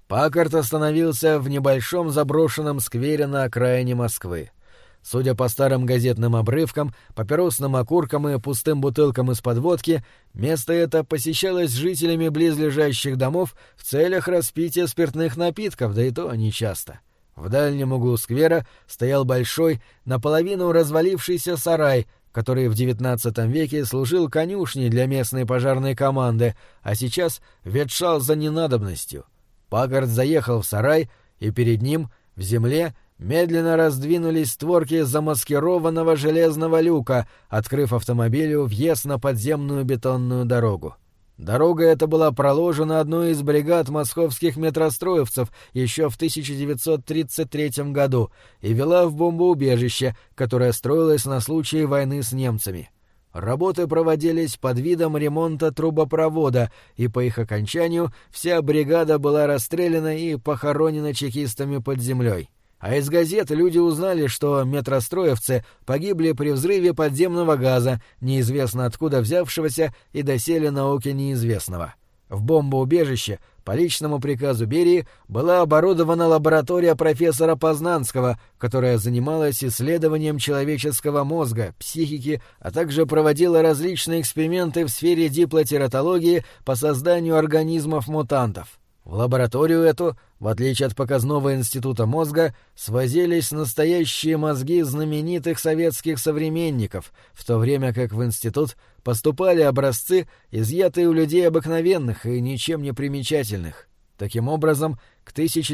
Паккарт остановился в небольшом заброшенном сквере на окраине Москвы. Судя по старым газетным обрывкам, папиросным окуркам и пустым бутылкам из-под водки, место это посещалось жителями близлежащих домов в целях распития спиртных напитков, да и то нечасто. В дальнем углу сквера стоял большой, наполовину развалившийся сарай, который в XIX веке служил конюшней для местной пожарной команды, а сейчас ветшал за ненадобностью. Паккарт заехал в сарай, и перед ним, в земле, медленно раздвинулись створки замаскированного железного люка, открыв автомобилю въезд на подземную бетонную дорогу. Дорога эта была проложена одной из бригад московских метростроевцев еще в 1933 году и вела в бомбоубежище, которое строилось на случай войны с немцами. Работы проводились под видом ремонта трубопровода, и по их окончанию вся бригада была расстреляна и похоронена чекистами под землей. А из газет люди узнали, что метростроевцы погибли при взрыве подземного газа, неизвестно откуда взявшегося и доселе науке неизвестного. В бомбоубежище по личному приказу Берии была оборудована лаборатория профессора Познанского, которая занималась исследованием человеческого мозга, психики, а также проводила различные эксперименты в сфере диплотератологии по созданию организмов-мутантов. В лабораторию эту, в отличие от показного института мозга, свозились настоящие мозги знаменитых советских современников, в то время как в институт поступали образцы, изъятые у людей обыкновенных и ничем не примечательных. Таким образом, к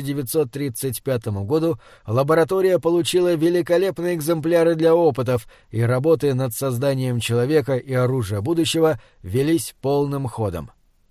1935 году лаборатория получила великолепные экземпляры для опытов, и работы над созданием человека и оружия будущего велись полным ходом.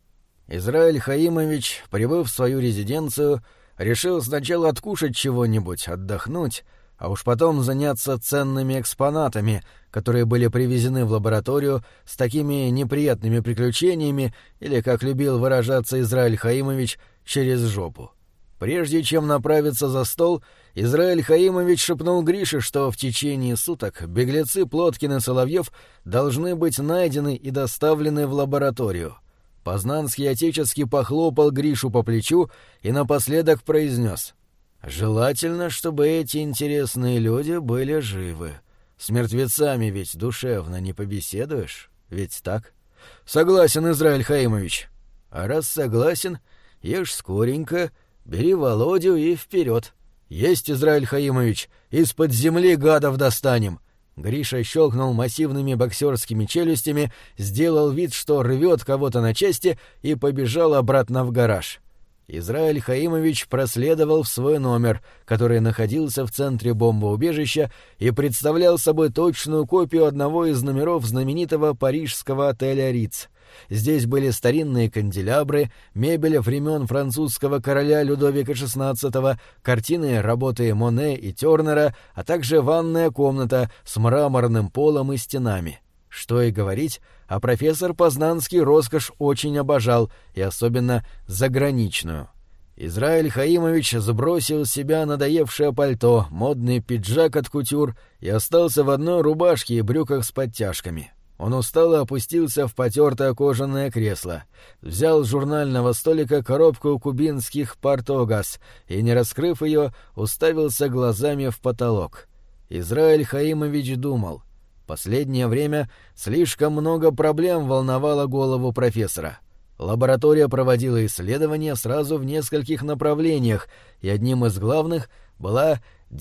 Израиль Хаимович, прибыв в свою резиденцию, решил сначала откушать чего-нибудь, отдохнуть, а уж потом заняться ценными экспонатами, которые были привезены в лабораторию с такими неприятными приключениями, или, как любил выражаться Израиль Хаимович, через жопу. Прежде чем направиться за стол, Израиль Хаимович шепнул Грише, что в течение суток беглецы Плоткин и Соловьев должны быть найдены и доставлены в лабораторию. Познанский отечески похлопал Гришу по плечу и напоследок произнес: «Желательно, чтобы эти интересные люди были живы. С мертвецами ведь душевно не побеседуешь, ведь так?» «Согласен, Израиль Хаимович». «А раз согласен, ешь скоренько, бери Володю и вперед». «Есть, Израиль Хаимович, из-под земли гадов достанем». Гриша щелкнул массивными боксерскими челюстями, сделал вид, что рвет кого-то на части, и побежал обратно в гараж. Израиль Хаимович проследовал в свой номер, который находился в центре бомбоубежища и представлял собой точную копию одного из номеров знаменитого парижского отеля «Риц». Здесь были старинные канделябры, мебель времен французского короля Людовика XVI, картины работы Моне и Тернера, а также ванная комната с мраморным полом и стенами. Что и говорить, а профессор Познанский роскошь очень обожал, и особенно заграничную. Израиль Хаимович сбросил с себя надоевшее пальто, модный пиджак от кутюр и остался в одной рубашке и брюках с подтяжками. Он устало опустился в потертое кожаное кресло, взял с журнального столика коробку кубинских «Портогас» и, не раскрыв ее, уставился глазами в потолок. Израиль Хаимович думал. Последнее время слишком много проблем волновало голову профессора. Лаборатория проводила исследования сразу в нескольких направлениях, и одним из главных была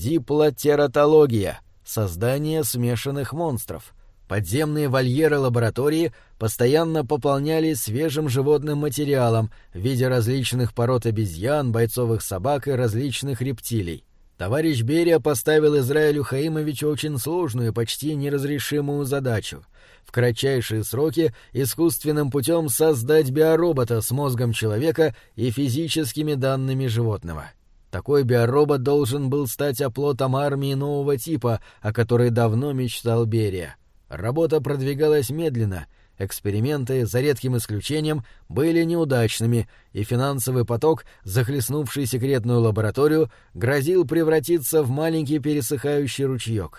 диплотератология — создание смешанных монстров. Подземные вольеры лаборатории постоянно пополнялись свежим животным материалом в виде различных пород обезьян, бойцовых собак и различных рептилий. Товарищ Берия поставил Израилю Хаимовичу очень сложную и почти неразрешимую задачу — в кратчайшие сроки искусственным путем создать биоробота с мозгом человека и физическими данными животного. Такой биоробот должен был стать оплотом армии нового типа, о которой давно мечтал Берия. Работа продвигалась медленно, эксперименты, за редким исключением, были неудачными, и финансовый поток, захлестнувший секретную лабораторию, грозил превратиться в маленький пересыхающий ручеек.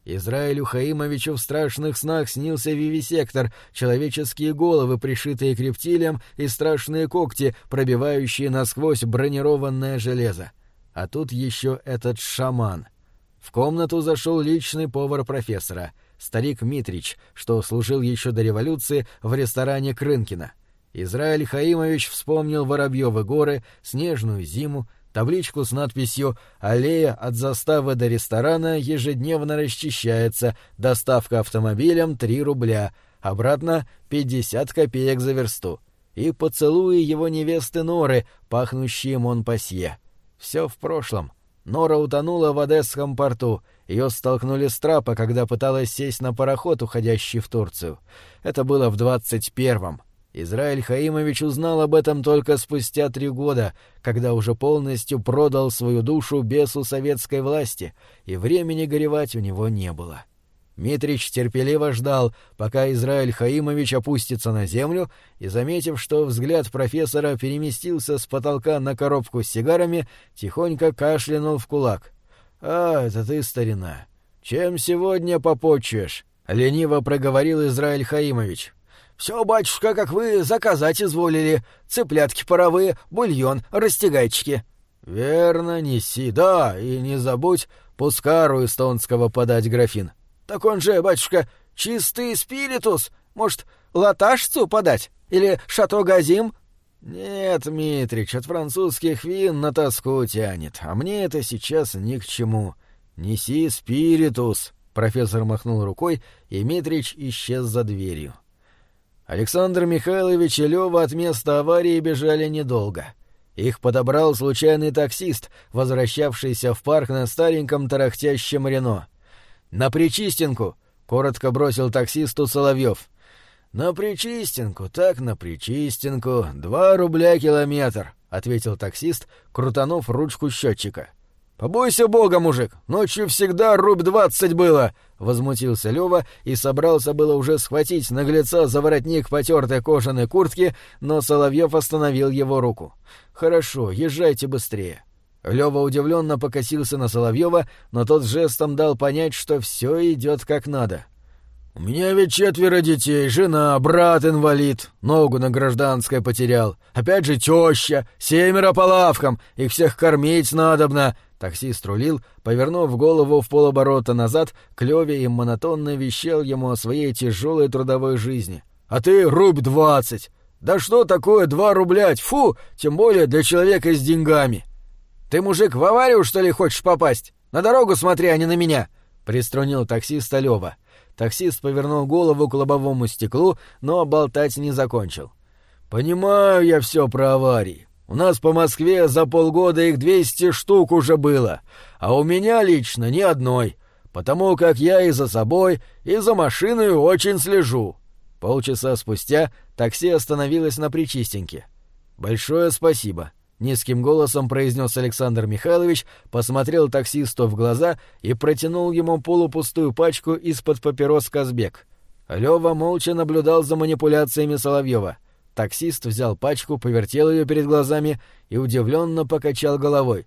Израилю Хаимовичу в страшных снах снился вивисектор, человеческие головы, пришитые к рептилиям, и страшные когти, пробивающие насквозь бронированное железо. А тут еще этот шаман. В комнату зашел личный повар профессора, старик Митрич, что служил еще до революции в ресторане Крынкина. Израиль Хаимович вспомнил Воробьевы горы, снежную зиму, табличку с надписью «Аллея от заставы до ресторана ежедневно расчищается, доставка автомобилем 3 рубля, обратно 50 копеек за версту» и поцелуи его невесты Норы, пахнущие Монпасье. Все в прошлом. Нора утонула в Одесском порту, ее столкнули с трапа, когда пыталась сесть на пароход, уходящий в Турцию. Это было в 21-м. Израиль Хаимович узнал об этом только спустя 3 года, когда уже полностью продал свою душу бесу советской власти, и времени горевать у него не было. Митрич терпеливо ждал, пока Израиль Хаимович опустится на землю, и, заметив, что взгляд профессора переместился с потолка на коробку с сигарами, тихонько кашлянул в кулак. «А, это ты, старина. Чем сегодня попотчуешь?» — лениво проговорил Израиль Хаимович. «Все, батюшка, как вы заказать изволили. Цыплятки паровые, бульон, растягайчики». «Верно, неси. Да, и не забудь пускару эстонского подать графин». «Так он же, батюшка, чистый спиритус. Может, латашцу подать? Или шато газим?» «Нет, Митрич, от французских вин на тоску тянет, а мне это сейчас ни к чему. Неси спиритус». Профессор махнул рукой, и Митрич исчез за дверью. Александр Михайлович и Лёва от места аварии бежали недолго. Их подобрал случайный таксист, возвращавшийся в парк на стареньком тарахтящем Рено. «На Причистенку!» — коротко бросил таксисту Соловьев. «На Причистенку, так на Причистенку, 2 рубля километр», — ответил таксист, крутанув ручку счетчика. «Побойся Бога, мужик, ночью всегда рубь 20 было!» — возмутился Лёва и собрался было уже схватить наглеца за воротник потертой кожаной куртки, но Соловьев остановил его руку. «Хорошо, езжайте быстрее». Лёва удивленно покосился на Соловьева, но тот жестом дал понять, что все идет как надо. «У меня ведь 4 детей, жена, брат инвалид, ногу на гражданской потерял. Опять же теща, 7 по лавкам, их всех кормить надобно». Таксист рулил, повернув голову в полоборота назад, к Лёве и монотонно вещал ему о своей тяжелой трудовой жизни. «А ты рубь 20! Да что такое 2 рубля? Фу, тем более для человека с деньгами!» «Ты, мужик, в аварию, что ли, хочешь попасть? На дорогу смотри, а не на меня!» — приструнил таксиста Лёва. Таксист повернул голову к лобовому стеклу, но болтать не закончил. «Понимаю я все про аварии. У нас по Москве за полгода их 200 штук уже было, а у меня лично ни одной, потому как я и за собой, и за машиной очень слежу». Полчаса спустя такси остановилось на Причистенке. «Большое спасибо», — низким голосом произнес Александр Михайлович, посмотрел таксисту в глаза и протянул ему полупустую пачку из-под папирос «Казбек». Лёва молча наблюдал за манипуляциями Соловьева. Таксист взял пачку, повертел ее перед глазами и удивленно покачал головой.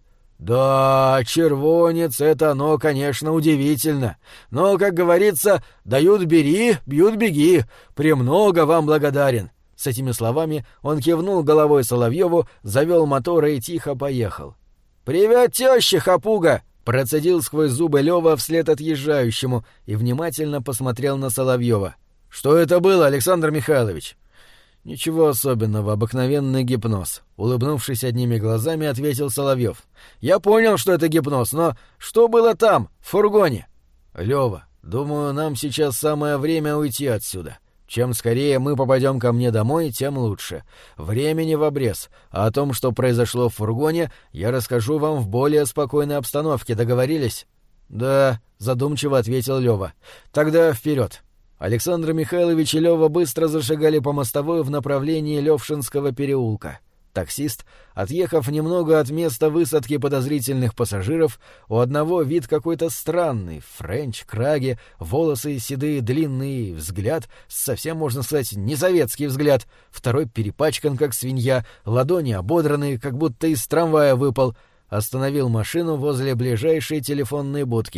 «Да, червонец — это оно, конечно, удивительно. Но, как говорится, дают — бери, бьют — беги. Премного вам благодарен». С этими словами он кивнул головой Соловьеву, завел мотор и тихо поехал. «Привет, теща, хапуга!» — процедил сквозь зубы Лёва вслед отъезжающему и внимательно посмотрел на Соловьева. «Что это было, Александр Михайлович?» «Ничего особенного, обыкновенный гипноз», — улыбнувшись одними глазами, ответил Соловьев. «Я понял, что это гипноз, но что было там, в фургоне?» «Лёва, думаю, нам сейчас самое время уйти отсюда. Чем скорее мы попадем ко мне домой, тем лучше. Времени в обрез, а о том, что произошло в фургоне, я расскажу вам в более спокойной обстановке. Договорились?» «Да», — задумчиво ответил Лёва. «Тогда вперед». Александр Михайлович и Лёва быстро зашагали по мостовой в направлении Левшинского переулка. Таксист, отъехав немного от места высадки подозрительных пассажиров, у одного вид какой-то странный, френч, краги, волосы седые, длинные, взгляд, совсем, можно сказать, не советский взгляд, второй перепачкан, как свинья, ладони ободранные, как будто из трамвая выпал, остановил машину возле ближайшей телефонной будки.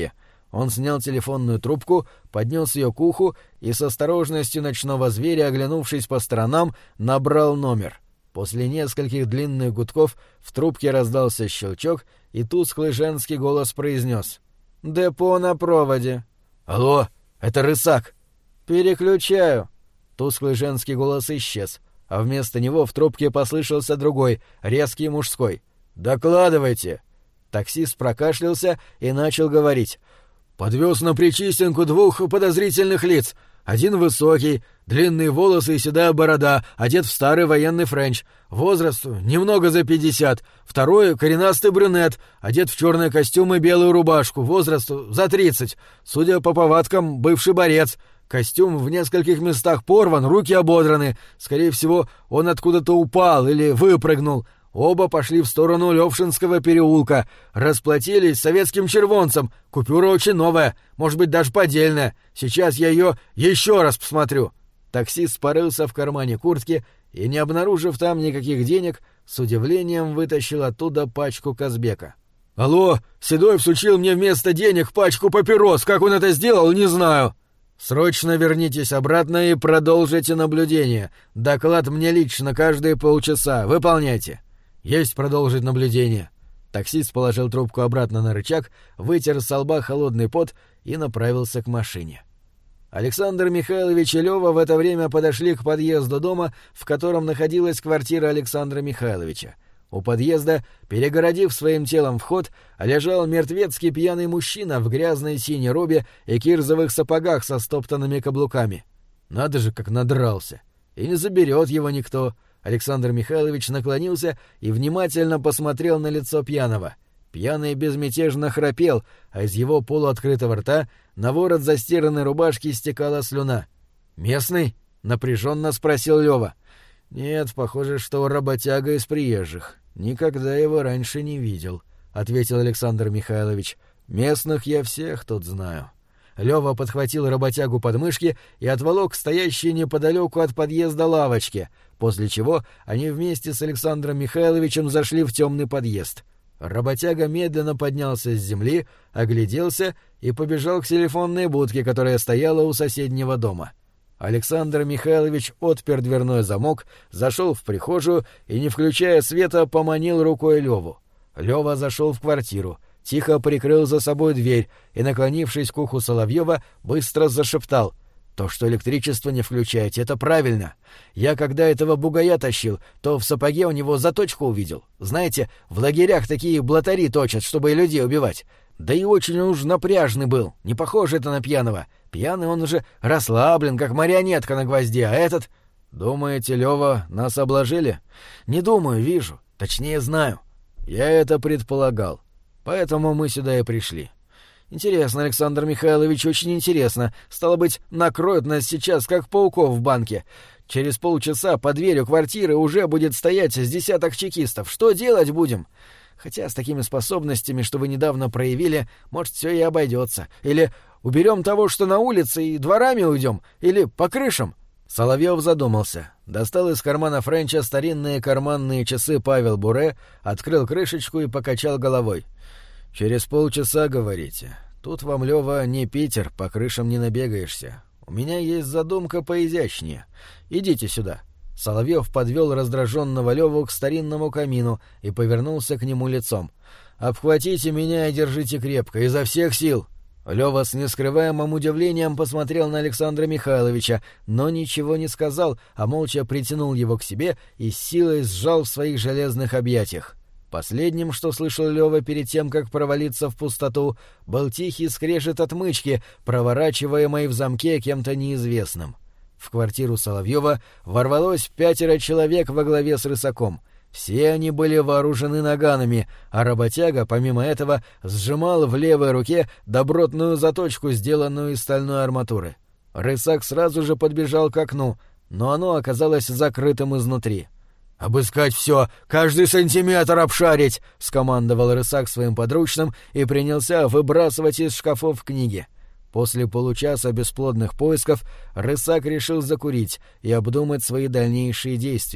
Он снял телефонную трубку, поднес ее к уху и с осторожностью ночного зверя, оглянувшись по сторонам, набрал номер. После нескольких длинных гудков в трубке раздался щелчок, и тусклый женский голос произнес: «Депо на проводе». «Алло, это Рысак». «Переключаю». Тусклый женский голос исчез, а вместо него в трубке послышался другой, резкий мужской. «Докладывайте». Таксист прокашлялся и начал говорить. «Подвез на Причистенку 2 подозрительных лиц. Один высокий, длинные волосы и седая борода, одет в старый военный френч. Возраст немного за 50. Второй — коренастый брюнет, одет в черный костюм и белую рубашку. Возраст за 30. Судя по повадкам, бывший борец. Костюм в нескольких местах порван, руки ободраны. Скорее всего, он откуда-то упал или выпрыгнул. Оба пошли в сторону Левшинского переулка. Расплатились советским червонцем. Купюра очень новая, может быть, даже поддельная. Сейчас я ее еще раз посмотрю». Таксист порылся в кармане куртки и, не обнаружив там никаких денег, с удивлением вытащил оттуда пачку Казбека. «Алло, Седой всучил мне вместо денег пачку папирос. Как он это сделал, не знаю». «Срочно вернитесь обратно и продолжите наблюдение. Доклад мне лично каждые полчаса. Выполняйте». «Есть продолжить наблюдение». Таксист положил трубку обратно на рычаг, вытер со лба холодный пот и направился к машине. Александр Михайлович и Лёва в это время подошли к подъезду дома, в котором находилась квартира Александра Михайловича. У подъезда, перегородив своим телом вход, лежал мертвецкий пьяный мужчина в грязной синей робе и кирзовых сапогах со стоптанными каблуками. Надо же, как надрался. И не заберет его никто. Александр Михайлович наклонился и внимательно посмотрел на лицо пьяного. Пьяный безмятежно храпел, а из его полуоткрытого рта на ворот застиранной рубашки стекала слюна. «Местный?» — напряженно спросил Лёва. «Нет, похоже, что работяга из приезжих. Никогда его раньше не видел», — ответил Александр Михайлович. «Местных я всех тут знаю». Лёва подхватил работягу под мышки и отволок к стоящей неподалеку от подъезда лавочке, после чего они вместе с Александром Михайловичем зашли в темный подъезд. Работяга медленно поднялся с земли, огляделся и побежал к телефонной будке, которая стояла у соседнего дома. Александр Михайлович отпер дверной замок, зашел в прихожую и, не включая света, поманил рукой Лёву. Лёва зашел в квартиру, тихо прикрыл за собой дверь и, наклонившись к уху Соловьева, быстро зашептал: «То, что электричество не включаете, это правильно. Я, когда этого бугая тащил, то в сапоге у него заточку увидел. Знаете, в лагерях такие блатари точат, чтобы людей убивать. Да и очень уж напряжный был, не похоже это на пьяного. Пьяный он уже расслаблен, как марионетка на гвозде, а этот...» «Думаете, Лёва, нас обложили?» «Не думаю, вижу. Точнее, знаю. Я это предполагал. Поэтому мы сюда и пришли». «Интересно, Александр Михайлович, очень интересно. Стало быть, накроют нас сейчас, как пауков в банке. Через полчаса под дверью квартиры уже будет стоять с десяток чекистов. Что делать будем? Хотя с такими способностями, что вы недавно проявили, может, все и обойдется. Или уберем того, что на улице, и дворами уйдем, или по крышам». Соловьев задумался. Достал из кармана френча старинные карманные часы Павел Буре, открыл крышечку и покачал головой. «Через полчаса, говорите. Тут вам, Лёва, не Питер, по крышам не набегаешься. У меня есть задумка поизящнее. Идите сюда». Соловьев подвел раздраженного Лёву к старинному камину и повернулся к нему лицом. «Обхватите меня и держите крепко, изо всех сил». Лёва с нескрываемым удивлением посмотрел на Александра Михайловича, но ничего не сказал, а молча притянул его к себе и с силой сжал в своих железных объятиях. Последним, что слышал Лёва перед тем, как провалиться в пустоту, был тихий скрежет отмычки, проворачиваемой в замке кем-то неизвестным. В квартиру Соловьева ворвалось 5 человек во главе с Рысаком. Все они были вооружены наганами, а работяга, помимо этого, сжимал в левой руке добротную заточку, сделанную из стальной арматуры. Рысак сразу же подбежал к окну, но оно оказалось закрытым изнутри. «Обыскать все, каждый сантиметр обшарить!» — скомандовал Рысак своим подручным и принялся выбрасывать из шкафов книги. После получаса бесплодных поисков Рысак решил закурить и обдумать свои дальнейшие действия,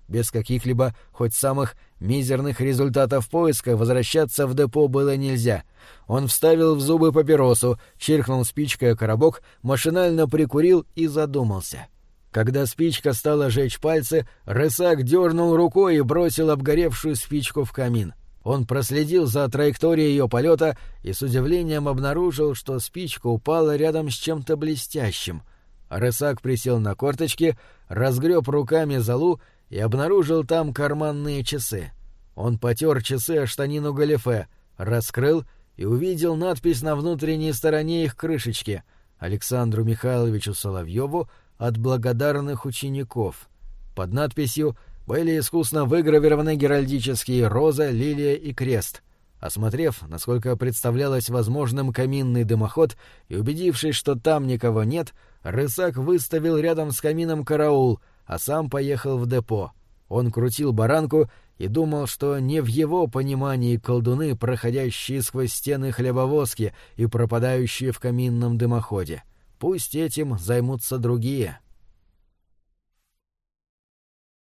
Без каких-либо, хоть самых мизерных результатов поиска возвращаться в депо было нельзя. Он вставил в зубы папиросу, чиркнул спичкой о коробок, машинально прикурил и задумался. Когда спичка стала жечь пальцы, рысак дернул рукой и бросил обгоревшую спичку в камин. Он проследил за траекторией ее полета и с удивлением обнаружил, что спичка упала рядом с чем-то блестящим. Рысак присел на корточки, разгреб руками золу и обнаружил там карманные часы. Он потер часы о штанину галифе, раскрыл и увидел надпись на внутренней стороне их крышечки: «Александру Михайловичу Соловьеву от благодарных учеников». Под надписью были искусно выгравированы геральдические роза, лилия и крест. Осмотрев, насколько представлялось возможным, каминный дымоход и убедившись, что там никого нет, рысак выставил рядом с камином караул, а сам поехал в депо. Он крутил баранку и думал, что не в его понимании колдуны, проходящие сквозь стены хлебовозки и пропадающие в каминном дымоходе. Пусть этим займутся другие.